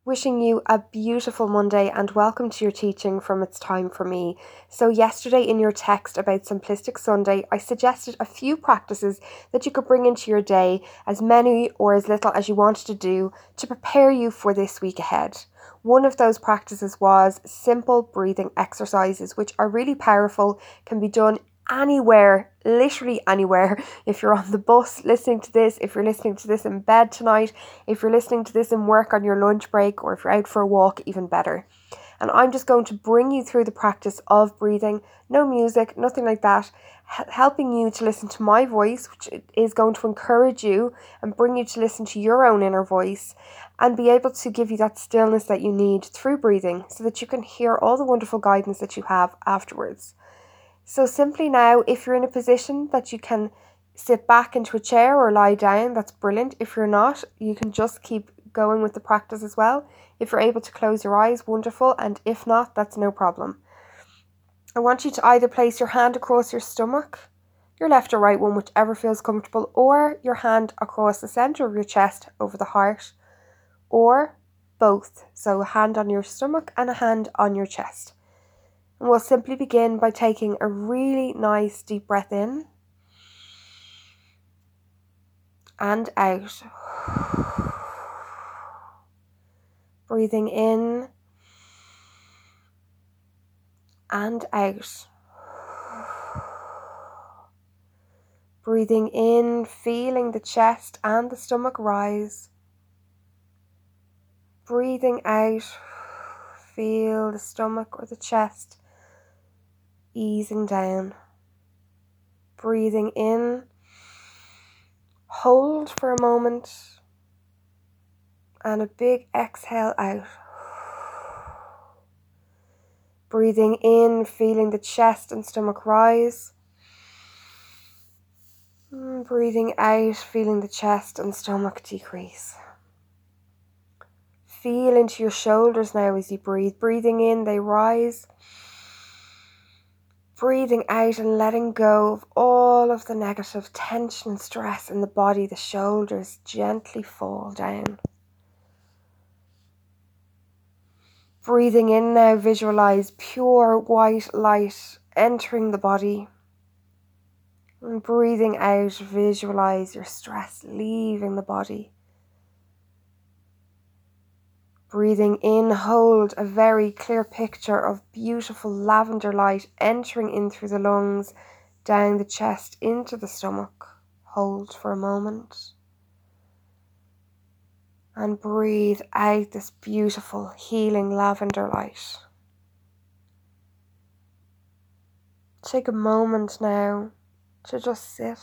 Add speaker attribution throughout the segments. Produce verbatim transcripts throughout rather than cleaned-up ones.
Speaker 1: Wishing you a beautiful Monday and welcome to your teaching from It's Time for Me. So yesterday in your text about Simplistic Sunday, I suggested a few practices that you could bring into your day, as many or as little as you wanted to do, to prepare you for this week ahead. One of those practices was simple breathing exercises, which are really powerful, can be done anywhere, literally anywhere. If you're on the bus listening to this, if you're listening to this in bed tonight, if you're listening to this in work on your lunch break, or if you're out for a walk, even better. And I'm just going to bring you through the practice of breathing, no music, nothing like that, h- helping you to listen to my voice, which is going to encourage you and bring you to listen to your own inner voice and be able to give you that stillness that you need through breathing so that you can hear all the wonderful guidance that you have afterwards. So simply now, if you're in a position that you can sit back into a chair or lie down, that's brilliant. If you're not, you can just keep going with the practice as well. If you're able to close your eyes, wonderful. And if not, that's no problem. I want you to either place your hand across your stomach, your left or right one, whichever feels comfortable, or your hand across the centre of your chest over the heart, or both. So a hand on your stomach and a hand on your chest. And we'll simply begin by taking a really nice deep breath in and out. Breathing in and out. Breathing in, feeling the chest and the stomach rise. Breathing out, feel the stomach or the chest easing down. Breathing in, hold for a moment, and a big exhale out. Breathing in, feeling the chest and stomach rise. And breathing out, feeling the chest and stomach decrease. Feel into your shoulders now as you breathe. Breathing in, they rise. Breathing out and letting go of all of the negative tension and stress in the body. The shoulders gently fall down. Breathing in now, visualize pure white light entering the body. And breathing out, visualize your stress leaving the body. Breathing in, hold a very clear picture of beautiful lavender light entering in through the lungs, down the chest, into the stomach. Hold for a moment. And breathe out this beautiful healing lavender light. Take a moment now to just sit.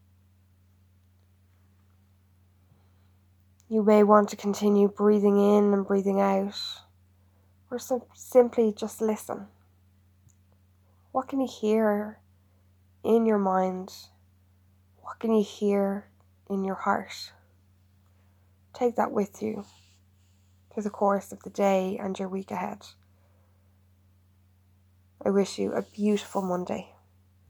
Speaker 1: You may want to continue breathing in and breathing out, or sim- simply just listen. What can you hear in your mind? What can you hear in your heart? Take that with you through the course of the day and your week ahead. I wish you a beautiful Monday.